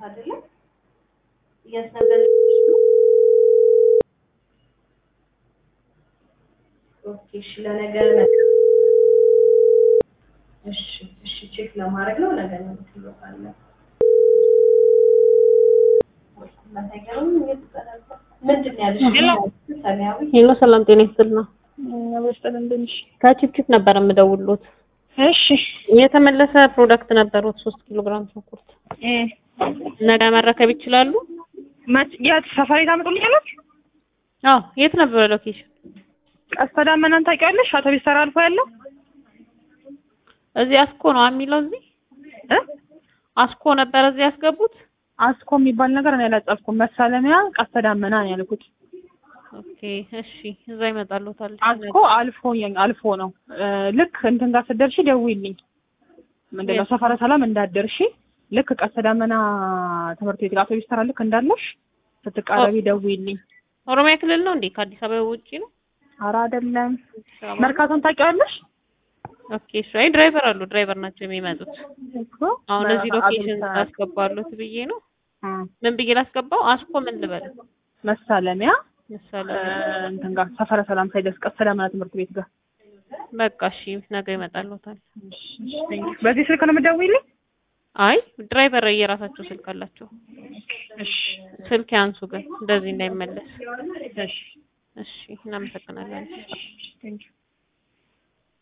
አይደለ? እያስነበብኩሽ ነው። ኦኬ እሺ ለነገር እሺ ቼክ ለማድረግ ነው ነገ ነው ትልካለህ። ምንድን ነው ያልሽኝ? ሰማያዊ ሄሎ ሰላም ጤና ይስጥልኝ። ወስጠን እንደምሽ ከቺፕቺፕ ነበር የምደውልሎት። እሺ የተመለሰ ፕሮዳክት ነበርዎት 3 ኪሎ ግራም ሽንኩርት ነገ መረከብ ይችላሉ? የት ሰፈሬ ታመጡልኛለች? አዎ የት ነበር ሎኬሽን? ቀስተ ዳመናን ታውቂዋለሽ? አውቶቢስ ተራ አልፎ ያለው እዚህ አስኮ ነው የሚለው እዚህ አስኮ ነበር እዚህ ያስገቡት? አስኮ የሚባል ነገር እኔ አላጻፍኩም። መሳለሚያ ቀስተ ዳመና ነው ያልኩት። ኦኬ እሺ እዛ ይመጣልዎታል። አስኮ አልፎ ነው። ልክ እንትን ጋር ስትደርሺ ደውይልኝ። ምንድነው ሰፈረ ሰላም እንዳትደርሺ ልክ ቀስተ ዳመና ትምህርት ቤት አውቶቢስ ተራ ልክ እንዳለሽ ስትቃረቢ ደውይልኝ። ኦሮሚያ ክልል ነው እንዴ? ከአዲስ አበባ ውጪ ነው? ኧረ አይደለም። መርካቶን ታውቂዋለሽ? ኦኬ እሺ አይ ድራይቨር ናቸው የሚመጡት እኮ አሁን እዚህ ሎኬሽን አስገባሉት ብዬ ነው። ምን ብዬ ላስገባው? አስኮ ምን ልበል? መሳለሚያ እንትን ጋር ሰፈረ ሰላም ሳይደርስ ቀስተ ዳመና ትምህርት ቤት ጋር በቃ እሺ ነገ ይመጣልዎታል። በዚህ ስልክ ነው የምትደውይልኝ? አይ ድራይቨር የራሳቸው ስልክ አላቸው። እሺ ስልክ ያንሱ ግን እንደዚህ እንዳይመለስ። እሺ እሺ እናመሰግናለን። ቴንክ ዩ